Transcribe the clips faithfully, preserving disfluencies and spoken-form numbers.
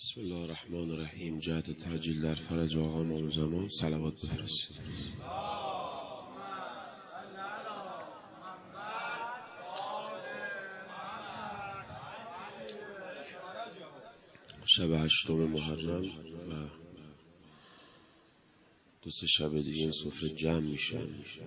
بسم الله الرحمن الرحیم. جهت تعجیل در فرج آقا امام زمان صلوات بفرستید. شب هشتم محرم و دو سه شب دیگه این سفره جمع میشه.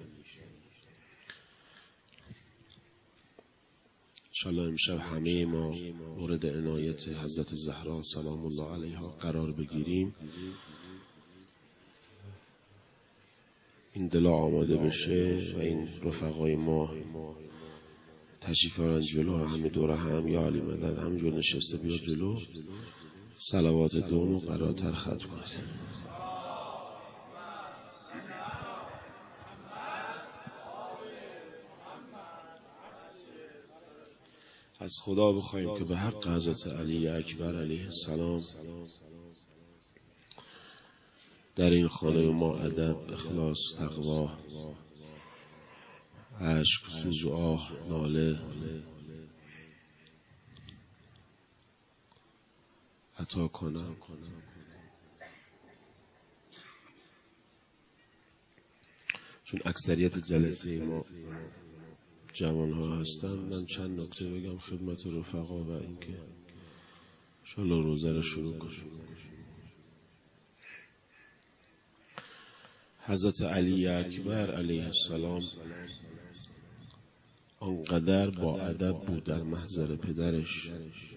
انشاءالله امشب همه ما مورد عنایت حضرت زهرا سلام الله علیها قرار بگیریم. این دل آماده بشه و این رفقای ما تشریف آرن جلو، همه دوره هم یا علی مدد همینجور نشسته بیا جلو، صلوات دوم قرارتر ختم کنید. از خدا بخوایم که به حق حضرت علی اکبر علیه السلام در این خانه ما ادب، اخلاص، تقوا، عشق، سوز و آه، ناله عطا کنم. چون اکثریت جلسه ما جوان ها هستن، من چند نکته بگم خدمت رفقا و اینکه انشاءالله روزه رو شروع کنیم. حضرت علی اکبر علیه السلام آنقدر با ادب بود در محضر پدرش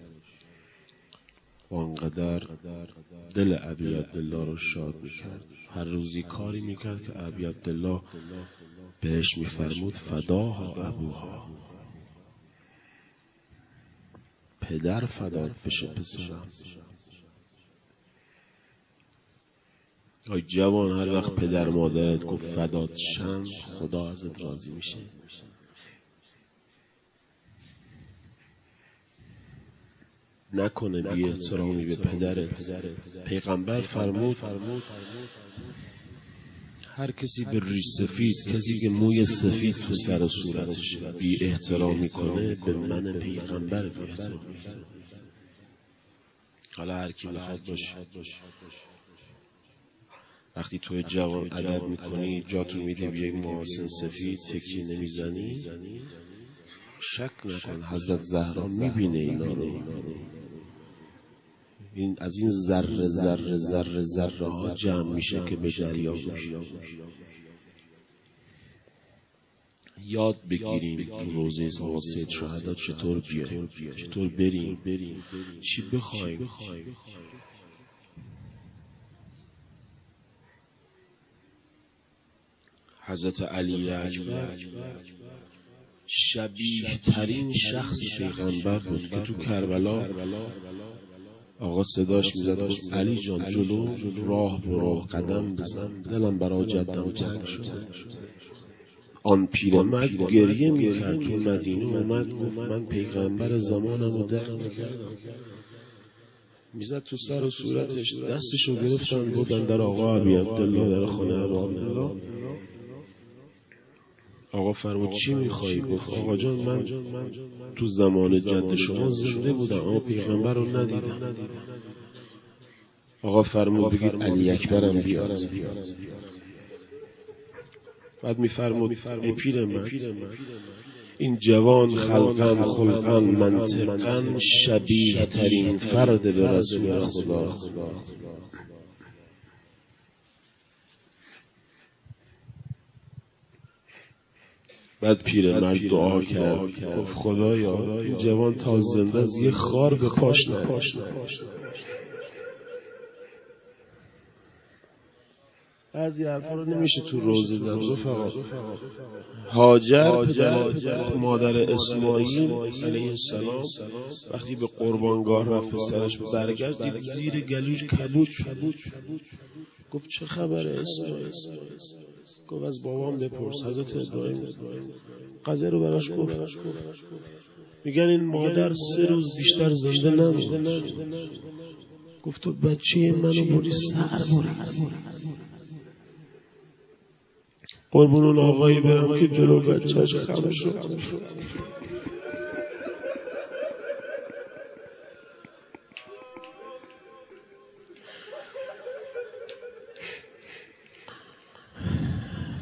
و آنقدر دل ابی عبدالله رو شاد میکرد. هر روزی کاری میکرد که ابی عبدالله بهش میفرمود فداها ابوها، پدر فدات بشه پسرم. ای جوان، هر وقت پدر مادرت گفت فدات شم خدا ازت راضی میشه. نکنه بی احترامی به پدرت. پیغمبر فرمود هر کسی به ریش سفید، کسی که موی سفید تو سر و صورتش بی احترامی کنه به من پیغمبر بی احترامی کنه. حالا هر کی میخواد باشه. وقتی توی جوان ادب میکنی جاتو میده بیای محاسن سفید تکی نمیزنی، شک نکن حضرت زهرا میبینه اینا رو. این از این ذره ذره ذره ذره ها جمع میشه که به دریا میشه. یاد بگیریم تو روزه سید شهدا چطور بیایم، چطور بریم، چی بخوایم. حضرت علی اکبر شبیه ترین شخص پیغمبر بود که تو کربلا آقا صداش میزد گفت علی جان جلو راه برو، قدم بزن، دلم برای جدم تنگ شد. آن پیرمرد گریه میکرد تو مدینه، اومد گفت من پیغمبر زمانم رو در نکردم. میزد تو سر و صورتش، دستشو گرفتن بردن در آقا ابی عبدالله، در خانه ابا عبدالله. آقا فرمود چی میخوایی؟ گفت آقا جان من تو زمان جد شما زنده بودم اما پیغمبر رو ندیدم. آقا فرمود بگید علی اکبرم بیاد. بعد میفرمود ای پیرمرد، این جوان خلقا خلقا منطقا شبیه ترین فرد به رسول خدا. بعد پیرمرد دعا کرد گفت خدایا این جوان تا زنده از یه خار به پاش نباشه. بعضی حرفا رو نمیشه تو روزه زد رفقا. هاجر پدر مادر اسماعیل علیه السلام وقتی به قربانگاه رفت پسرش برگشت دید زیر گلوش کبود شد. گفت چه خبره اسماعیل؟ گفت از بابام بپرس. حضرت ابراهیم قضیه رو براش گفت. میگن این مادر سه روز بیشتر زنده نموند. گفت تو بچه منو بری سر بری. قربون اون آقایی برم که جلو بچهش خم شد.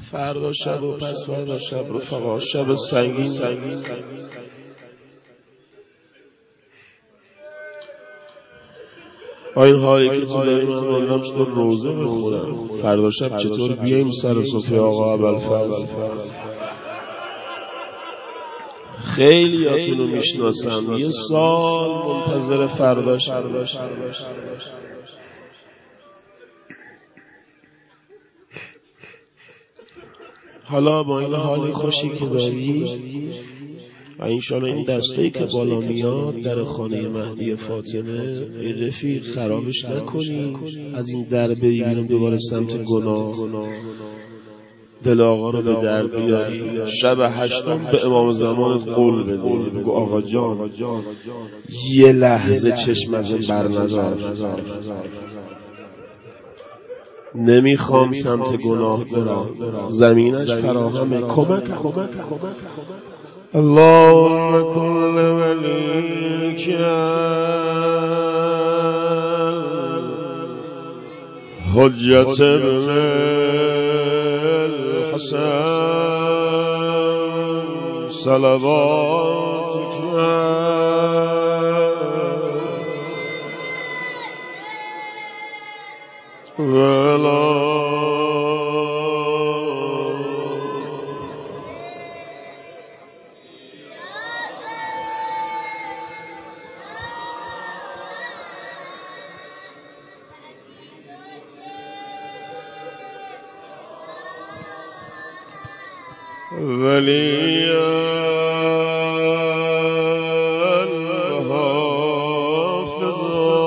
فردا شب و پس فردا شب رفقا شب سنگین این حالی که تو داری من ماندم چطور روزه بخونم فردا شب چطور بیاییم سر صفحه آقا ابوالفضل. خیلی هاتونو میشناسم یه سال منتظر فردا شب. حالا با این حالی خوشی که داری و انشاءالله این دستایی که بالا میاد در خانه مهدی فاطمه رفیق خرابش نکنی، از این در بری بیرون دوباره سمت گناه، دل آقا رو به درد بیاری. شب هشتم به امام زمان قول بده، بگو آقا جان یه لحظه چشم از این بر ندار، نمیخوام سمت گناه برم، زمینش فراهمه، کمک کمک کمک. اللهم كل وليك حجة ابن الحسن صلواتك ولا ولي الحافظ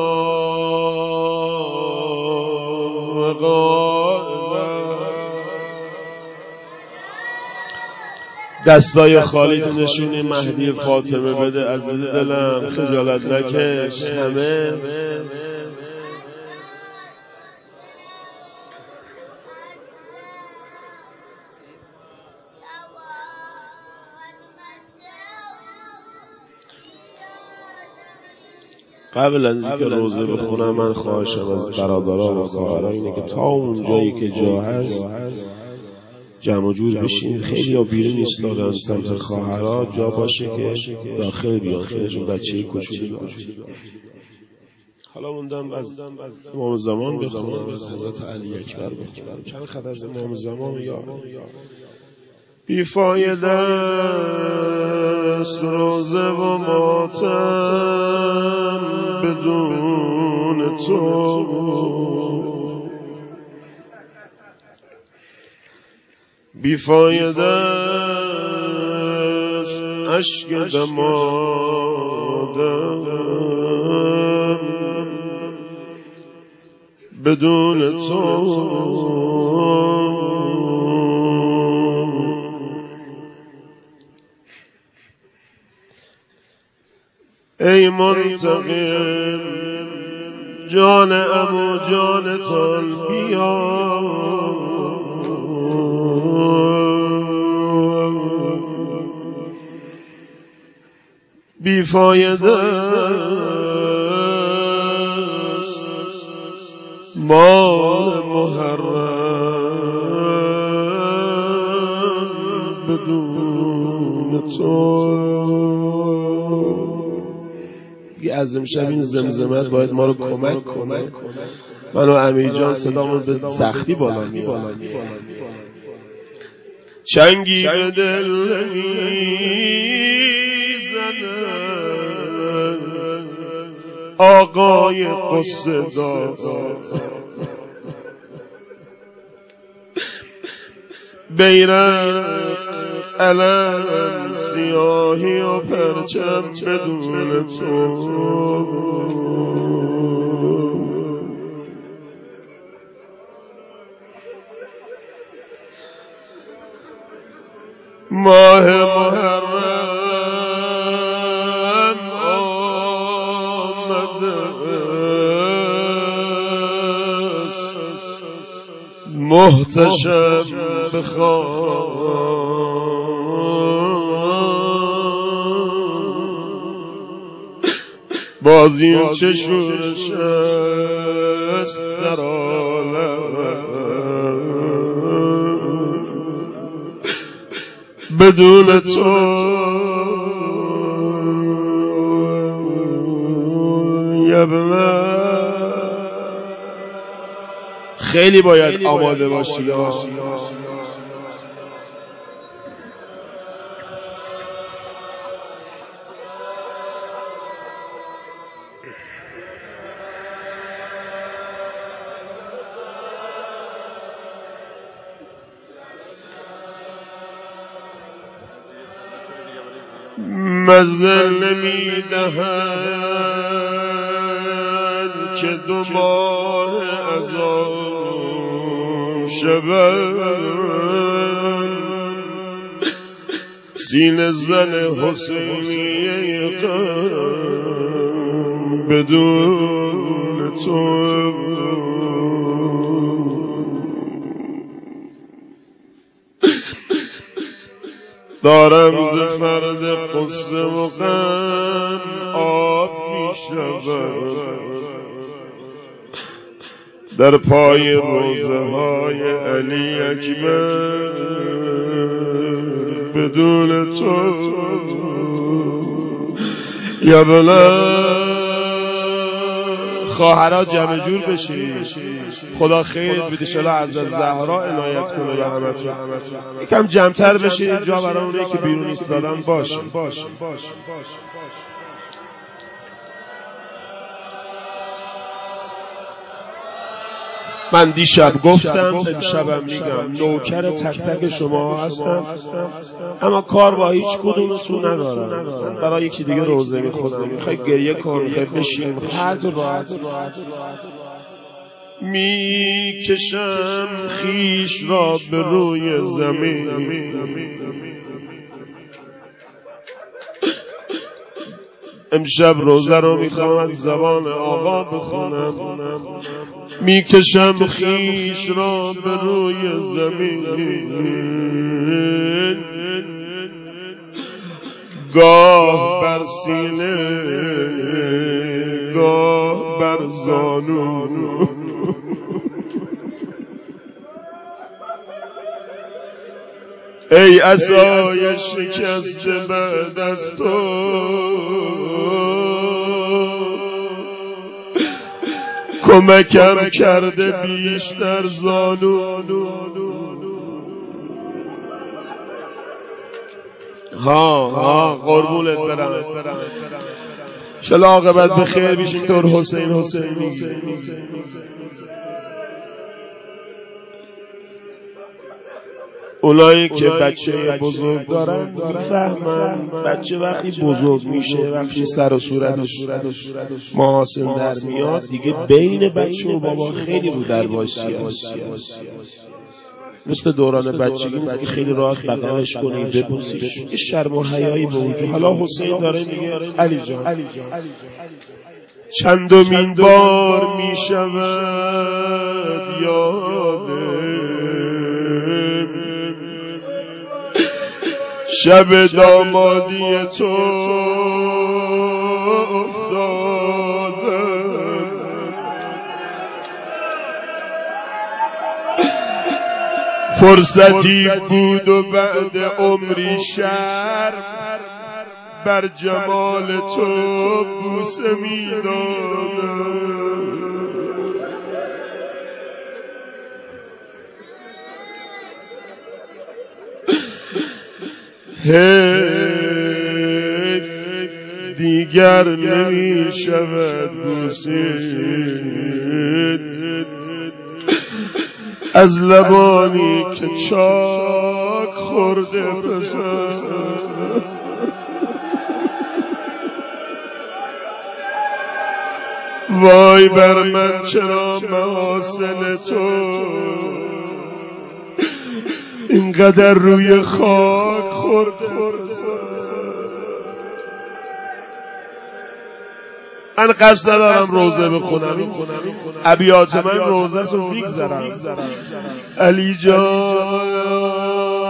دستای خالی تو نشونی مهدی فاطمه بده عزیز دلم، خجالت نکش. همه قبل از اینکه روزه بخونم من خواهشم از برادران و خواهران اینه که تا اون جایی که جا هست جمع جور بشین. خیلی ها بیرون ایستادن سمت خواهرها، جا باشه که داخل بیان، خیلی بچه کوچولی. حالا موندم از امام زمان بخونم، از حضرت علی اکبر بخونم، چند خط از امام زمان یارم. بیفایده است روزه و ماتم بدون تو، بیفایده است اشک دمادم بدون تو. ای منتقم جان عمو جان تان بیا، بیفایده است مال محرم بدون تو. از امشب این زمزمت باید ما رو کمک کنه. من و امیر جان صدامون به سختی بالا میاد. چنگی به دل میزنه آقای قصه دار، بیرق علم سیاهی و پرچم بدون تو. ماه محرم آمده است محتشم بخوان، باز این چه شورش است در عالم، بدون تو خیلی باید آماده باشی. مزه نمیدهند که دو ماه از آن شبند سینه زن حسینیه غم بدون تو دارم ز فرد قصه و غم آب می شود در پای روزه های علی اکبر بدون تو یا بلند. خواهرها جمع جور بشید، خدا خیرت بده، شلا از زهرا عنایت کنه به همتون. یکم جمع‌تر بشید، جا برای اونایی که بیرون ایستادن باشه. من دیشب گفتم، امشبم میگم، نوکر تک تک شما هستم، اما کار با هیچ کدومتون ندارم. من برای یکی دیگه روزه میخونم، میخوای گریه کن، میخوای بشین، هر دو راحت. میکشم خیش را به روی زمین، امشب روزه رو میخوام از زبان آقا بخونم. میکشم خیش را به روی زمین، گاه بر سینه گاه بر زانو، ای عصای شکسته بعد از تو، کمکم کرده بیشتر زانو. ها ها قربونت برم، شلا عاقبت بخیر بیش اینطور حسین حسین میگی. اونایی که بچه بزرگ دارن میفهمن بچه وقتی بزرگ میشه، وقتی سر و صورتش محاسن در میاد، دیگه بین بچه و بابا خیلی رو در باشی هست. مثل دوران بچگی نیست که خیلی راحت بغلش کنی ببوسیش، یه شرم و حیایی به وجود. حالا حسین داره میگه علی جان چندمین بار میشود یادم شب دامادی تو افتاده، فرصتی بود و بعد عمری شرم بر جمال تو بوسه میدادم. حیف دیگر نمی شود بوسید از لبانی که چاک خورده پسر. وای بر من چرا محاسن تو اینقدر روی خاک خورده. من قصد ندارم روزه بخونم، ابیات من روزه سو میگذرم. علی جان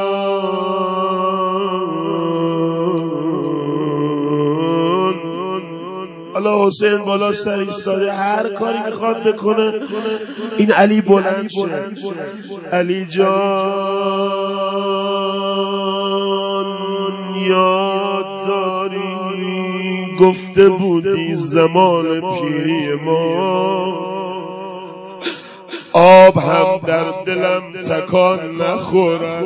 حالا حسین بالا سر ایستاده، هر کاری میخواد بکنه این علی بلند شه. علی جان یاد داری گفته بودی زمان پیری ما آب هم در دلم تکان نخورد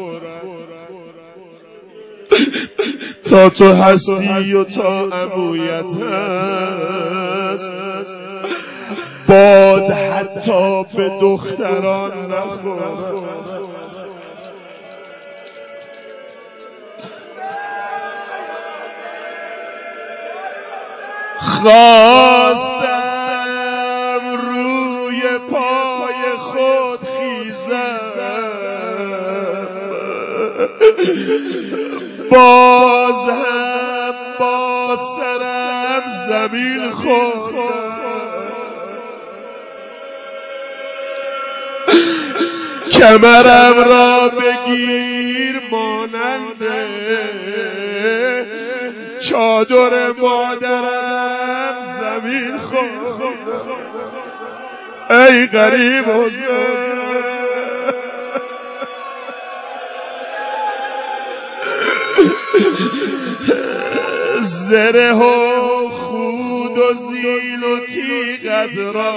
تا تو هستی و تا عمویت هست باد حتی به دختران نخورد خواستم روی پای خود خیزم باز هم با سرم زمین خوردم کمرم را بگیر مانند چادر مادرم زمین خورد ای غریب حسین زره و خود و زیل و تیغت را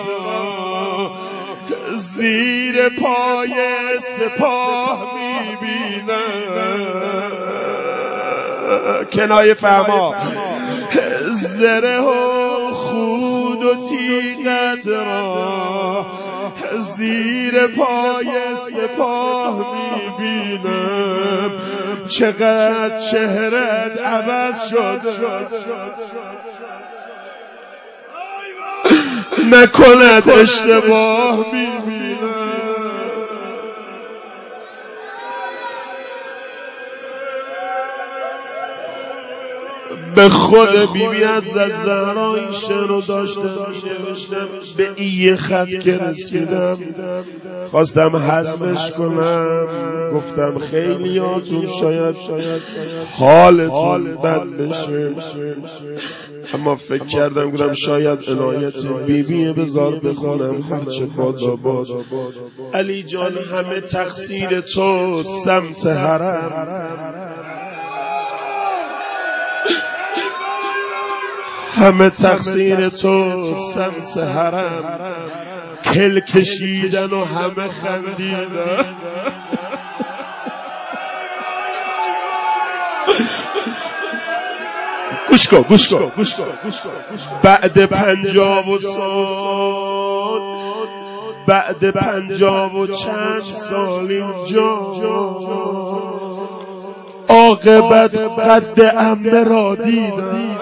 زیر پای سپاه میبینم کنایه فهما زره و خود و تیغت را زیر پای سپاه میبینم چقدر چهرت عوض شد نکند اشتباه میبینم به خود بیبی از زهرا این شعر رو داشتم نوشتم به این خط که رسیدم خواستم حذفش کنم گفتم خیلیاتون شاید شاید حالتون بد بشه اما فکر کردم گفتم شاید عنایت بیبی بذار بخونم هرچه بادا باد علی جان همه تقصیر تو سمت حرم همه تقصیر تو سمت حرم کل کشیدن و همه خندیدن گوش کن گوش کن گوش کن بعد پنجاه و سال بعد پنجاه و چند سال اینجا عاقبت قد عمه را دیدم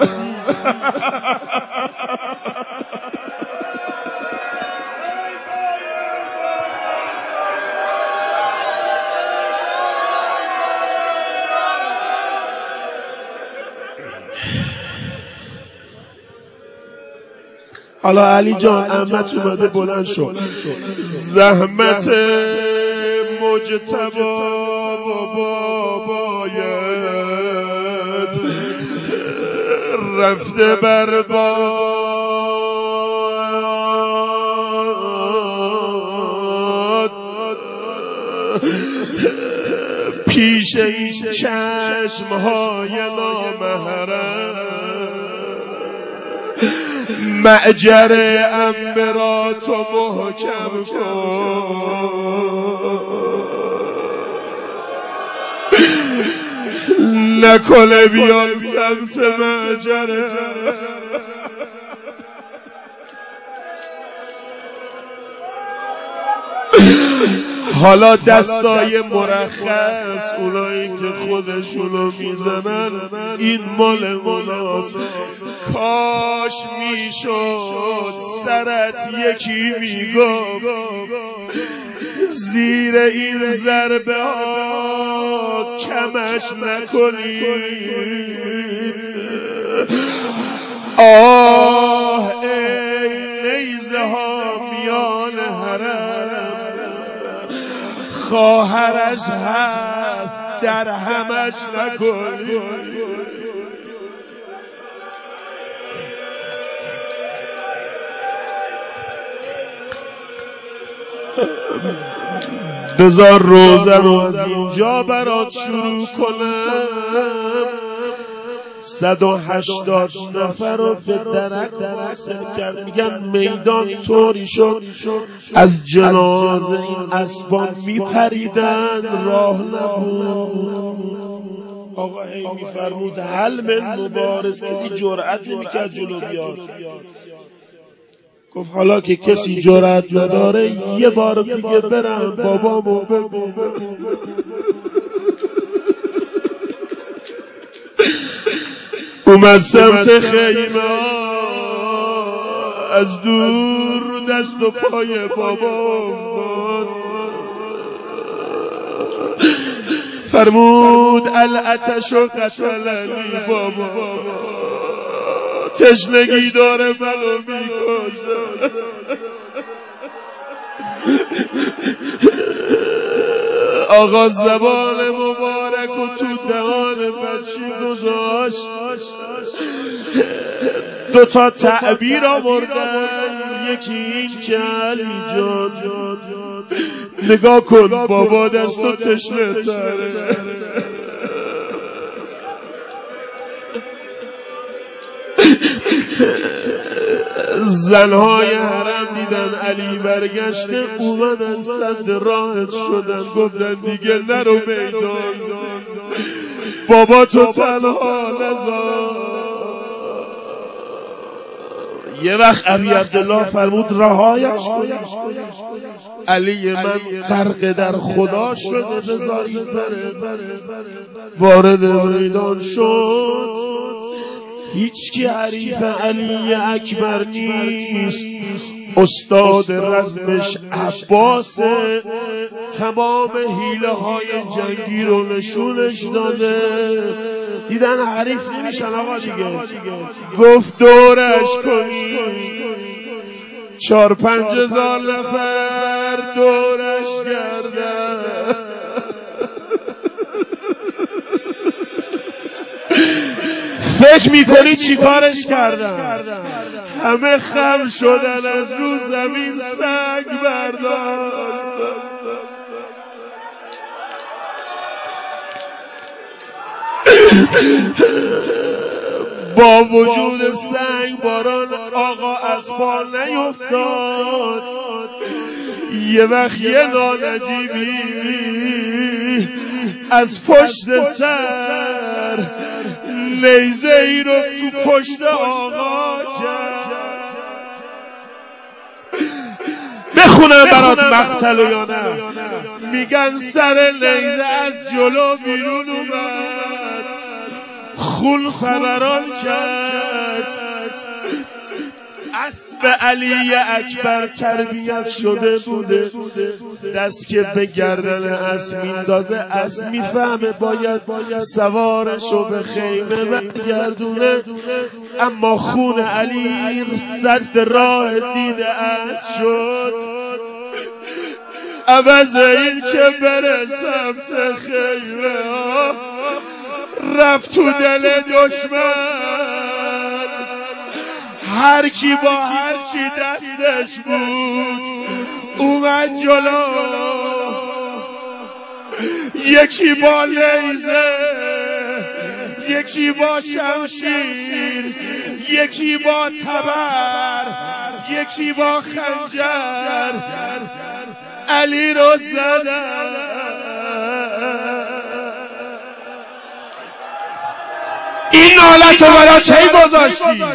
حالا علی جان عمت اومده بلند شد زحمت مجتبی و بابایت رفته برباد پیش این چشمهای نامحرم معجر عمه را تو محکم کن نکنه بیان سمت معجره حالا دستای مرخص اونایی که خودشونو میزنن این مال اوناست کاش میشد سرت یکی میگفت زیر این ضربه ها کمش نکنید آه ای نیزه ها میان حرم خواهرش هست در همش نکنید بذار روزه رو از اینجا برات شروع کنم. صد و هشتاد نفر رو به درک واصل کرد. میگن میدان طوری شد از جنازه این اسبان میپریدن، راه نبود. آقا هی میفرمود حل من مبارز، کسی جرأت نمیکرد جلو بیاد. گفت حالا که کسی جرأت نداره یه بار دیگه برم بابامو بگو. اومد سمت خیمه، از دور دست و پای بابا افتاد. فرمود العطش و قتلنی بابا، تشنگی داره منو میکشه. آقا زبان مبارک و تو دهان بچی گذاشت. دو تا تعبیر آوردن، یکی این که علی جان نگاه کن بابا دستو تشنه تره. زنهای حرم دیدن علی برگشته، اومدن صد راحت شدن، گفتن دیگه نرو میدان، بابا تو تنها نذار. یه وقت ابی عبدالله فرمود رهایش کنید، علی من غرق در خدا شده بذاری بره. وارد میدان شد، هیچ کی حریف علی اکبر نیست، استاد رزمش عباس، تمام حیله های جنگی رو نشونش داده. دیدن حریف نمیشن آقا دیگه، گفت دورش کنید. چار پنج هزار نفر دورش کردن. فکر میکنی چی کارش کردن؟ همه خم شدن، از رو زمین سنگ برداشتن. با وجود سنگ باران آقا از پا نیفتاد. یه وقت یه نانجیبی از پشت سر نیزه ای رو تو پشت آقا کرد. بخونم برات مقتل یا نه؟ میگن سر نیزه از جلو بیرون اومد، خون فوران کرد. اسب علی اکبر تربیت شده بوده، دست که به گردن اسب میندازه اسب میفهمه باید سوارشو به خیمه برگردونه، اما خون علی صد راه دیده اسب شد. عوض این که بره سمت خیمه رفت تو دل دشمن. هر کی با هر چی دستش بود اومد جلو، یکی با نیزه، یکی با شمشیر، یکی با تبر، یکی با خنجر علی رو زدن. این نالت رو برای کی گذاشتی؟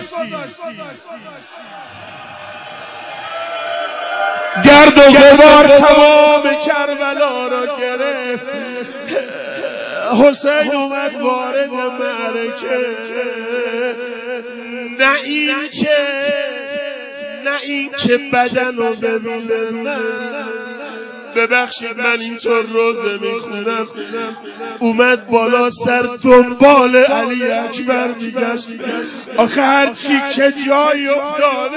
گرد و غبار تمام کربلا را گرفت. حسین اومد وارد معرکه. نه این که نه این که بدن رو ببینه، نه ببخشید من اینطور روزه میخونم. اومد بالا سر دنبال علی اکبر میگشت، آخه هرچی که جای افتاد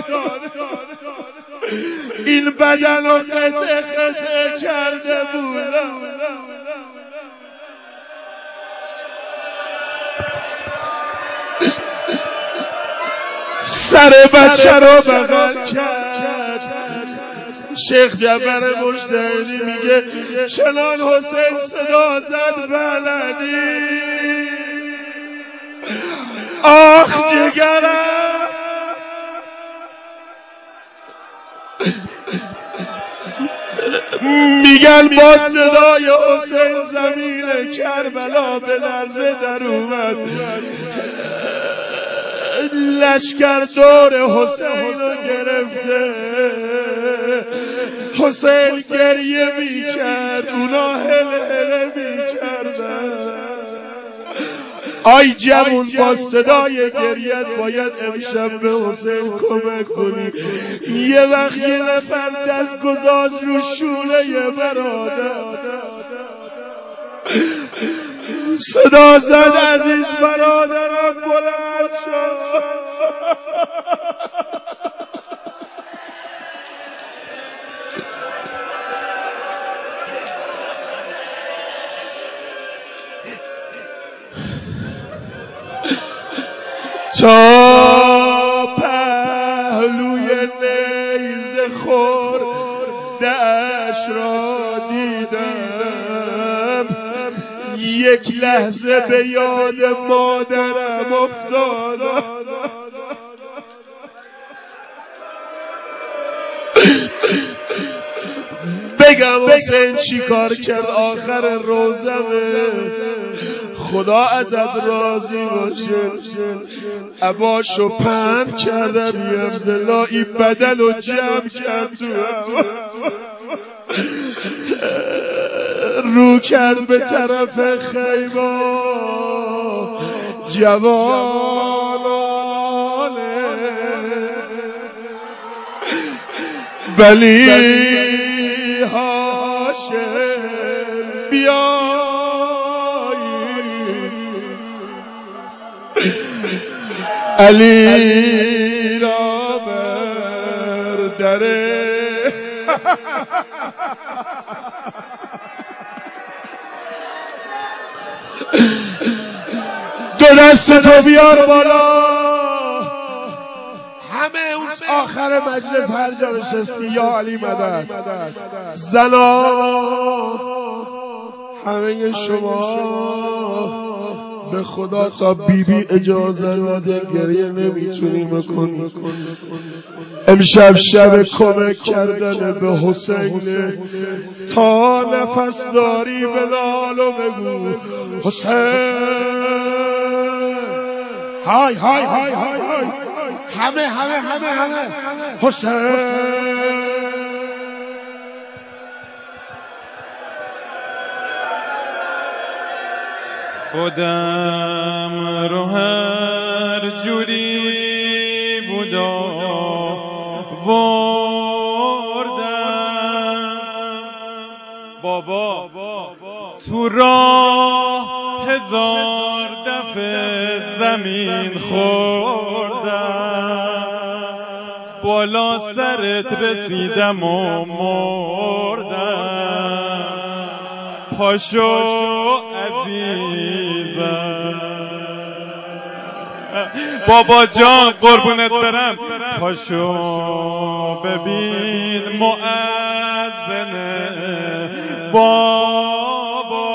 این بدن رو قطعه قطعه کرده بودم. سر بچه رو بغل کرد، شیخ جعفر مجتهدی میگه چنان حسین صدا زد بلدی آخ جگرم میگن با صدای حسین زمین کربلا به لرزه در اومد لشکر دور حسین رو گرفته حسین گریه میکرد اونا هله هله میکردن آی جوون با صدای گریت باید امشب به حسین کمک کنی یه وقت یه نفر دست گذاشت رو شونه برادر صدا زد عزیز برادرم بلند شد تا پهلوی نیزه خورده‌اش را دیدم یک لحظه به یاد مادرم افتادم بگم حسین چی کار کرد آخر روزمه خدا ازت راضی باشه عباشو پهن کردم بی عبدالله این بدن رو جمع کرد تو رو کرد به طرف خیبر جوانانه ولی هاشم بیایید علی را بر دره دو دست تو بیار بالا همه اون آخر مجلس هر جا نشستی یا علی مدد زنا همه شما به خدا تا بی بی اجازه نده گریه نمیتونی بکنی امشب شب کمک کردن به حسین تا نفس داری بلالو بگو حسین های های های های های همه همه همه همه حسین خودم رو هر جوری بود آوردم بابا تو راه هزار دفعه زمین خوردم بالا سرت رسیدم و مردم پاشو عزیزم بابا جان قربونت برم پاشو ببین مؤذنه بابا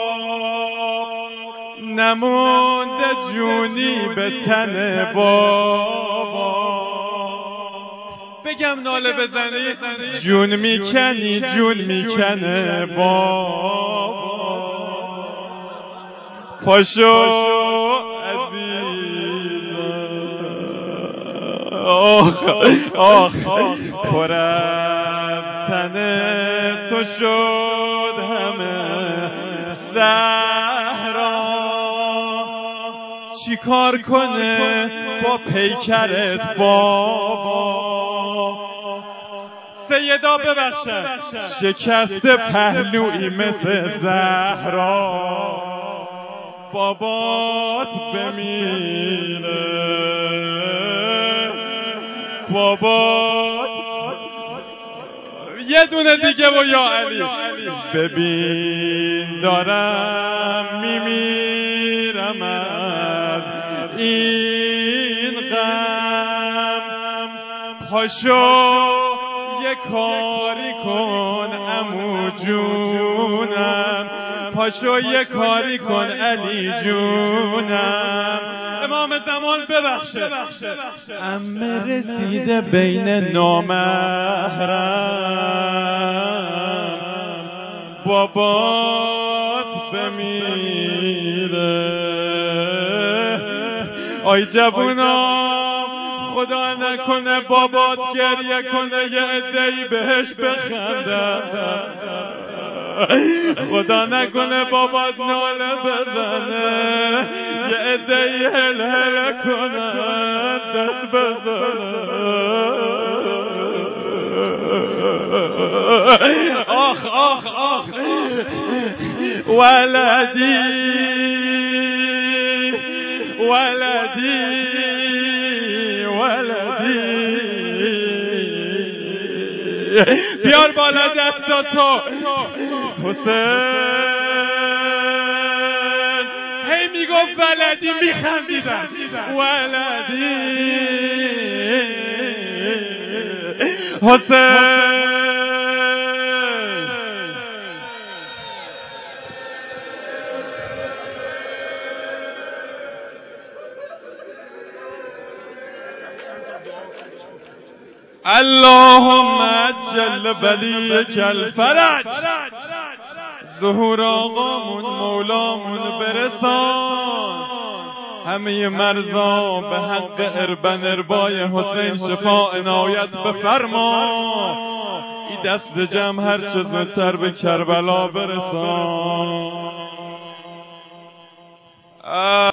نمونده جونی به تن بابا بگم ناله بزنی جون میکنی جون میکنه بابا پاشو آخ آخ پر از تن تو شد همه صحرا چی کار کنه با پیکرت بابا سیدا ببخشن شکست پهلویی مثل زهرا بابات بمیره بابات یه دونه دیگه و یا علی ببین دارم میمیرم از این غم پاشو یه کاری کن عمو جونم، پاشو یه کاری کن علی جونم. امام زمان ببخشه عمه رسیده بین نامحرم، بابات بمیره. آی جوونا خدا نکنه بابات گریه کنه یه عده‌ای بهش بخندن، خدا نکنه بابات ناله بزنه یه عده‌ای هل هل کنن دست بزنه. آخ آخ آخ ولدی ولدی ولدی. بیار بالا دستاتو حسین. هی میگفت ولدی میخندیدن ولدی حسین. اللهم عجل بلیک الفرج. ظهور آقامون مولامون برسان، همه مرزا به حق اربن اربای حسین شفا عنایت بفرما. ای دست جمع هر چه زودتر به کربلا برسان.